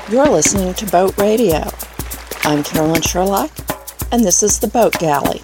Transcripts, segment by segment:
You're listening to Boat Radio. I'm Carolyn Sherlock, and this is the Boat Galley.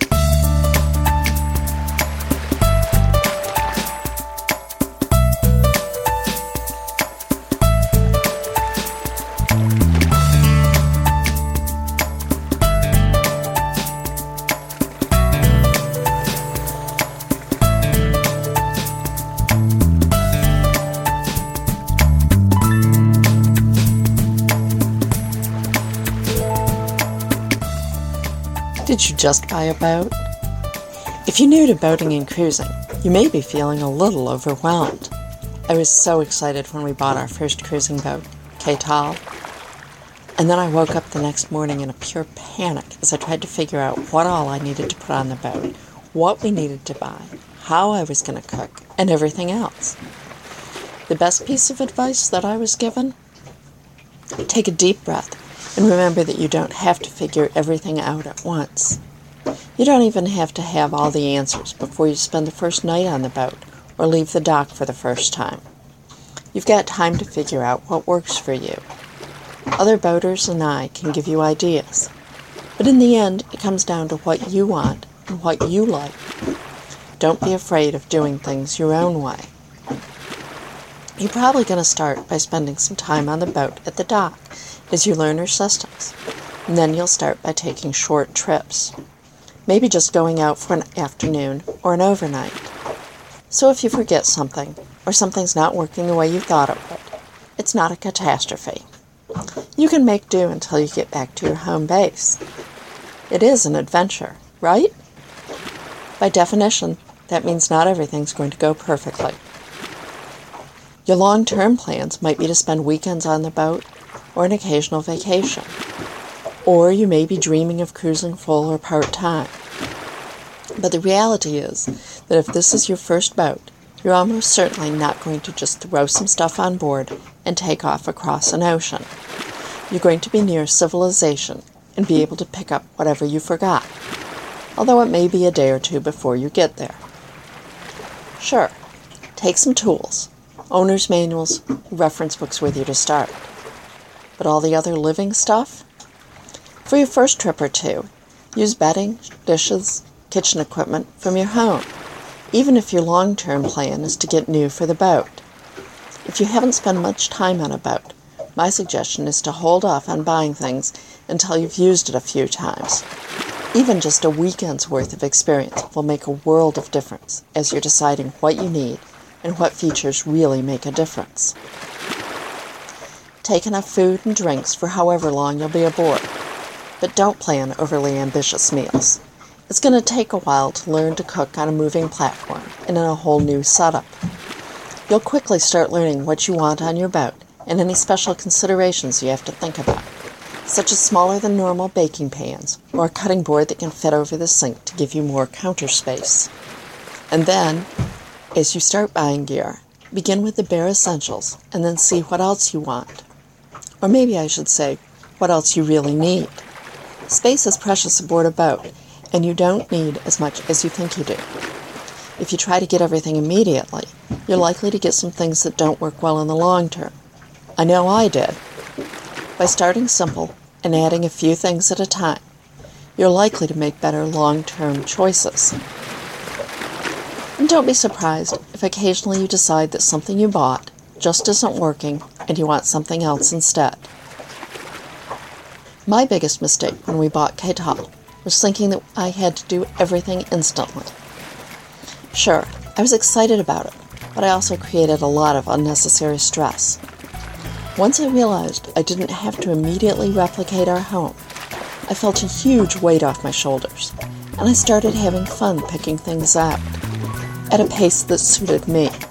Did you just buy a boat? If you're new to boating and cruising, you may be feeling a little overwhelmed. I was so excited when we bought our first cruising boat, Ketal. And then I woke up the next morning in a pure panic as I tried to figure out what all I needed to put on the boat, what we needed to buy, how I was going to cook, and everything else. The best piece of advice that I was given? Take a deep breath. And remember that you don't have to figure everything out at once. You don't even have to have all the answers before you spend the first night on the boat or leave the dock for the first time. You've got time to figure out what works for you. Other boaters and I can give you ideas, but in the end, it comes down to what you want and what you like. Don't be afraid of doing things your own way. You're probably going to start by spending some time on the boat at the dock as you learn her systems, and then you'll start by taking short trips, maybe just going out for an afternoon or an overnight. So if you forget something, or something's not working the way you thought it would, it's not a catastrophe. You can make do until you get back to your home base. It is an adventure, right? By definition, that means not everything's going to go perfectly. Your long-term plans might be to spend weekends on the boat, or an occasional vacation. Or you may be dreaming of cruising full or part-time. But the reality is that if this is your first boat, you're almost certainly not going to just throw some stuff on board and take off across an ocean. You're going to be near civilization and be able to pick up whatever you forgot, although it may be a day or two before you get there. Sure, take some tools, owner's manuals, reference books with you to start. But all the other living stuff? For your first trip or two, use bedding, dishes, kitchen equipment from your home, even if your long-term plan is to get new for the boat. If you haven't spent much time on a boat, my suggestion is to hold off on buying things until you've used it a few times. Even just a weekend's worth of experience will make a world of difference as you're deciding what you need and what features really make a difference. Take enough food and drinks for however long you'll be aboard, but don't plan overly ambitious meals. It's going to take a while to learn to cook on a moving platform and in a whole new setup. You'll quickly start learning what you want on your boat and any special considerations you have to think about, such as smaller than normal baking pans or a cutting board that can fit over the sink to give you more counter space. And then, as you start buying gear, begin with the bare essentials and then see what else you want. Or maybe I should say, what else you really need. Space is precious aboard a boat, and you don't need as much as you think you do. If you try to get everything immediately, you're likely to get some things that don't work well in the long term. I know I did. By starting simple and adding a few things at a time, you're likely to make better long-term choices. And don't be surprised if occasionally you decide that something you bought just isn't working and you want something else instead. My biggest mistake when we bought Ketal was thinking that I had to do everything instantly. Sure, I was excited about it, but I also created a lot of unnecessary stress. Once I realized I didn't have to immediately replicate our home, I felt a huge weight off my shoulders, and I started having fun picking things out, at a pace that suited me.